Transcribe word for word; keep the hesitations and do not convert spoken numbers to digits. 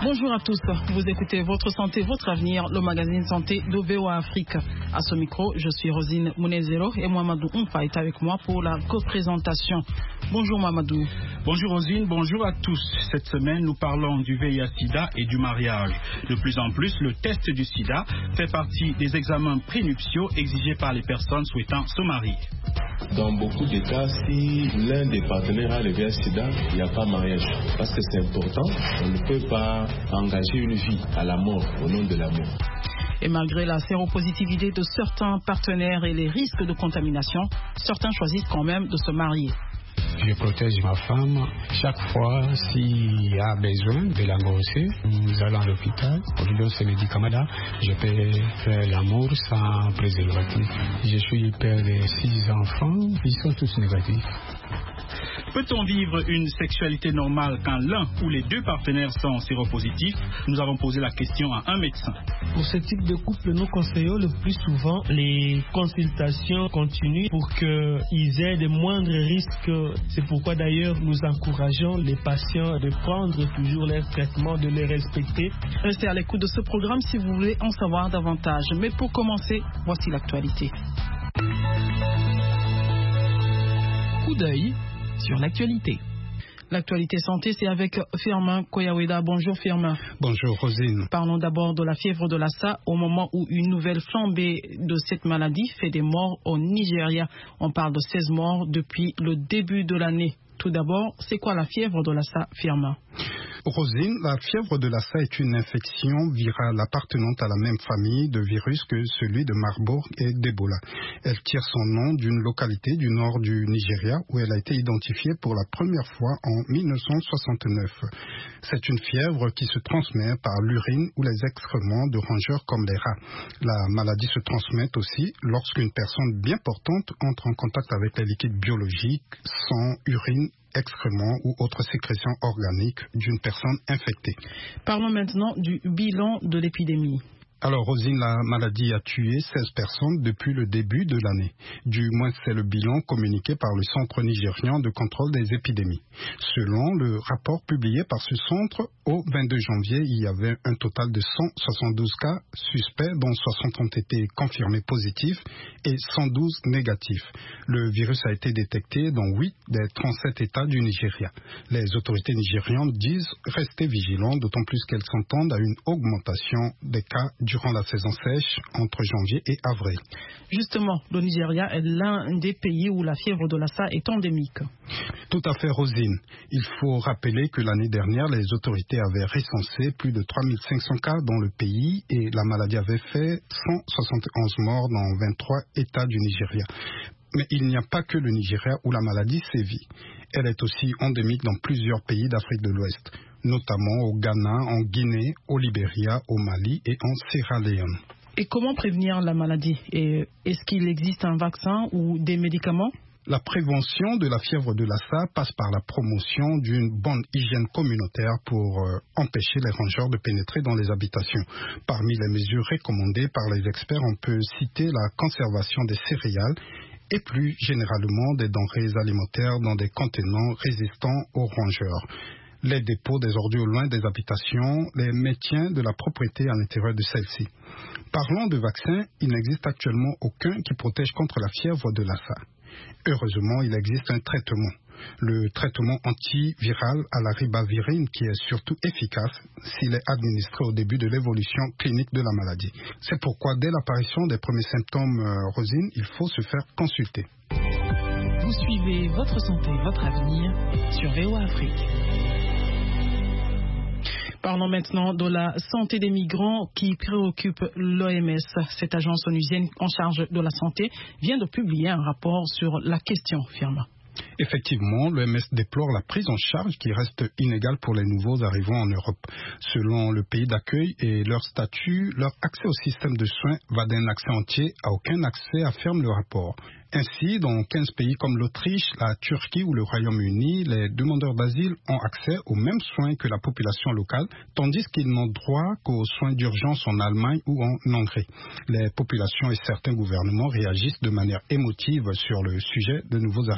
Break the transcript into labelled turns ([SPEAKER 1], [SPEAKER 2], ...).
[SPEAKER 1] Bonjour à tous, vous écoutez Votre Santé, Votre Avenir, le magazine Santé de V O A Afrique. À ce micro, je suis Rosine Mounezero et Mamadou Oumfa est avec moi pour la co-présentation. Bonjour Mamadou.
[SPEAKER 2] Bonjour Rosine, bonjour à tous. Cette semaine, nous parlons du V I H-Sida et du mariage. De plus en plus, le test du sida fait partie des examens prénuptiaux exigés par les personnes souhaitant se marier.
[SPEAKER 3] Dans beaucoup de cas, si l'un des partenaires a le V I H-Sida, il n'y a pas mariage. Parce que c'est important, on ne peut pas engager une vie à la mort au nom de l'amour.
[SPEAKER 1] Et malgré la séropositivité de certains partenaires et les risques de contamination, certains choisissent quand même de se marier.
[SPEAKER 4] Je protège ma femme. Chaque fois, s'il y a besoin de l'engrosser, nous allons à l'hôpital. On lui donne ces médicaments-là. Je peux faire l'amour sans préservatif. Je suis père de six enfants. Ils sont tous négatifs.
[SPEAKER 2] Peut-on vivre une sexualité normale quand l'un ou les deux partenaires sont séropositifs? Nous avons posé la question à un médecin.
[SPEAKER 5] Pour ce type de couple, nous conseillons le plus souvent les consultations continues pour qu'ils aient de moindres risques. C'est pourquoi d'ailleurs nous encourageons les patients de prendre toujours leur traitement, de les respecter.
[SPEAKER 1] Restez à l'écoute de ce programme si vous voulez en savoir davantage. Mais pour commencer, voici l'actualité. Coup d'œil sur l'actualité. L'actualité santé, c'est avec Firmin Koyaweda. Bonjour Firmin.
[SPEAKER 4] Bonjour Rosine.
[SPEAKER 1] Parlons d'abord de la fièvre de Lassa au moment où une nouvelle flambée de cette maladie fait des morts au Nigeria. On parle de seize morts depuis le début de l'année. Tout d'abord, c'est quoi la fièvre de Lassa, Firmin?
[SPEAKER 4] Rosine, la fièvre de Lassa est une infection virale appartenant à la même famille de virus que celui de Marburg et d'Ebola. Elle tire son nom d'une localité du nord du Nigeria où elle a été identifiée pour la première fois en mille neuf cent soixante-neuf. C'est une fièvre qui se transmet par l'urine ou les excréments de rongeurs comme les rats. La maladie se transmet aussi lorsqu'une personne bien portante entre en contact avec les liquides biologiques, sang, urine, excréments ou autres sécrétions organiques d'une personne infectée.
[SPEAKER 1] Parlons maintenant du bilan de l'épidémie.
[SPEAKER 4] Alors Rosine, la maladie a tué seize personnes depuis le début de l'année. Du moins, c'est le bilan communiqué par le Centre nigérian de contrôle des épidémies. Selon le rapport publié par ce centre, au vingt-deux janvier, il y avait un total de cent soixante-douze cas suspects, dont soixante ont été confirmés positifs et cent douze négatifs. Le virus a été détecté dans huit des trente-sept États du Nigeria. Les autorités nigérianes disent rester vigilantes, d'autant plus qu'elles s'entendent à une augmentation des cas durant la saison sèche entre janvier et avril.
[SPEAKER 1] Justement, le Nigeria est l'un des pays où la fièvre de Lassa est endémique.
[SPEAKER 4] Tout à fait, Rosine. Il faut rappeler que l'année dernière, les autorités avaient recensé plus de trois mille cinq cents cas dans le pays et la maladie avait fait cent soixante et onze morts dans vingt-trois États du Nigeria. Mais il n'y a pas que le Nigeria où la maladie sévit. Elle est aussi endémique dans plusieurs pays d'Afrique de l'Ouest, notamment au Ghana, en Guinée, au Libéria, au Mali et en Sierra Leone.
[SPEAKER 1] Et comment prévenir la maladie? Et est-ce qu'il existe un vaccin ou des médicaments?
[SPEAKER 4] La prévention de la fièvre de Lassa passe par la promotion d'une bonne hygiène communautaire pour euh, empêcher les rongeurs de pénétrer dans les habitations. Parmi les mesures recommandées par les experts, on peut citer la conservation des céréales et plus généralement des denrées alimentaires dans des contenants résistants aux rongeurs. Les dépôts des ordures loin des habitations, les maintiens de la propriété à l'intérieur de celles-ci. Parlant de vaccins, il n'existe actuellement aucun qui protège contre la fièvre de Lassa. Heureusement, il existe un traitement. Le traitement antiviral à la ribavirine qui est surtout efficace s'il est administré au début de l'évolution clinique de la maladie. C'est pourquoi dès l'apparition des premiers symptômes, euh, Rosine, il faut se faire consulter.
[SPEAKER 1] Vous suivez Votre Santé, Votre Avenir sur V O A Afrique. Parlons maintenant de la santé des migrants qui préoccupe l'O M S. Cette agence onusienne en charge de la santé vient de publier un rapport sur la question, Firmin.
[SPEAKER 4] Effectivement, l'O M S déplore la prise en charge qui reste inégale pour les nouveaux arrivants en Europe. Selon le pays d'accueil et leur statut, leur accès au système de soins va d'un accès entier à aucun accès, affirme le rapport. Ainsi, dans quinze pays comme l'Autriche, la Turquie ou le Royaume-Uni, les demandeurs d'asile ont accès aux mêmes soins que la population locale, tandis qu'ils n'ont droit qu'aux soins d'urgence en Allemagne ou en Hongrie. Les populations et certains gouvernements réagissent de manière émotive sur le sujet de nouveaux arrivants.